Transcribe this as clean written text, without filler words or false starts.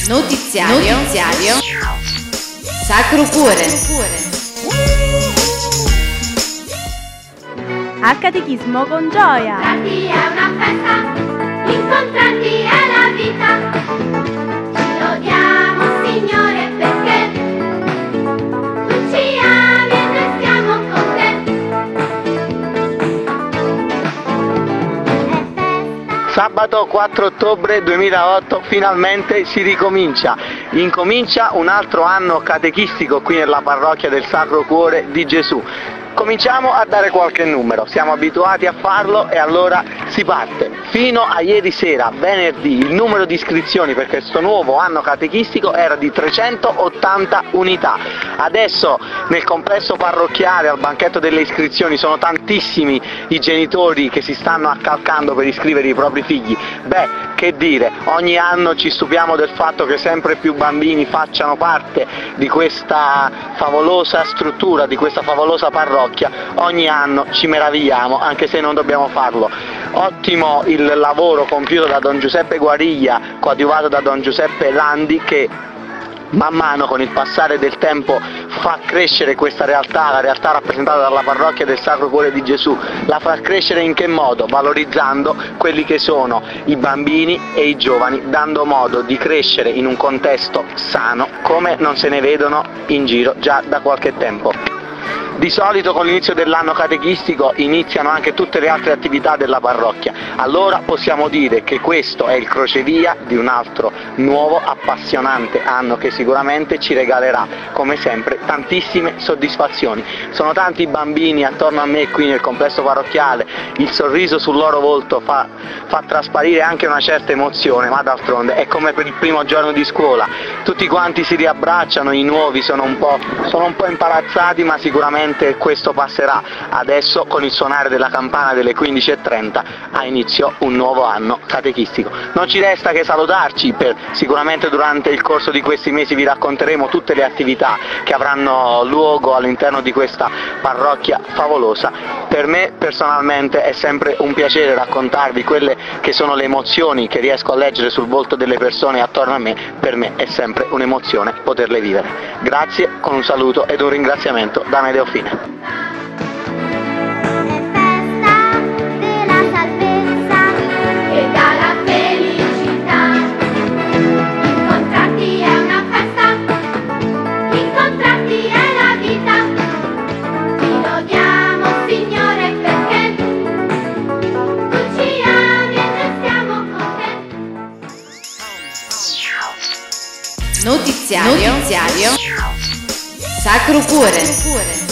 Notiziario Sacro Cuore. Al catechismo con gioia. Incontrarti è una festa, incontrarti è la vita. Ci lodiamo, Signore, perché tu ci ami e noi stiamo con te. Sabato 4 ottobre 2008 finalmente si ricomincia. Incomincia un altro anno catechistico qui nella parrocchia del Sacro Cuore di Gesù. Cominciamo a dare qualche numero, siamo abituati a farlo e allora si parte. Fino a ieri sera, venerdì, il numero di iscrizioni per questo nuovo anno catechistico era di 380 unità. Adesso nel complesso parrocchiale al banchetto delle iscrizioni sono tantissimi i genitori che si stanno accalcando per iscrivere i propri figli. Beh, che dire, ogni anno ci stupiamo del fatto che sempre più bambini facciano parte di questa favolosa struttura, di questa favolosa parrocchia. Ogni anno ci meravigliamo, anche se non dobbiamo farlo. Ottimo il lavoro compiuto da Don Giuseppe Guariglia, coadiuvato da Don Giuseppe Landi, che man mano con il passare del tempo fa crescere questa realtà, la realtà rappresentata dalla parrocchia del Sacro Cuore di Gesù. La fa crescere in che modo? Valorizzando quelli che sono i bambini e i giovani, dando modo di crescere in un contesto sano come non se ne vedono in giro già da qualche tempo. Di solito con l'inizio dell'anno catechistico iniziano anche tutte le altre attività della parrocchia, allora possiamo dire che questo è il crocevia di un altro nuovo appassionante anno che sicuramente ci regalerà, come sempre, tantissime soddisfazioni. Sono tanti i bambini attorno a me qui nel complesso parrocchiale, il sorriso sul loro volto fa trasparire anche una certa emozione, ma d'altronde è come per il primo giorno di scuola, tutti quanti si riabbracciano, i nuovi sono un po' imbarazzati, ma sicuramente questo passerà. Adesso con il suonare della campana delle 15:30 ha inizio un nuovo anno catechistico. Non ci resta che salutarci, sicuramente durante il corso di questi mesi vi racconteremo tutte le attività che avranno luogo all'interno di questa parrocchia favolosa. Per me personalmente è sempre un piacere raccontarvi quelle che sono le emozioni che riesco a leggere sul volto delle persone attorno a me, per me è sempre un'emozione poterle vivere. Grazie, con un saluto ed un ringraziamento da Amedeo Fine. Notiziario Sacro Cuore.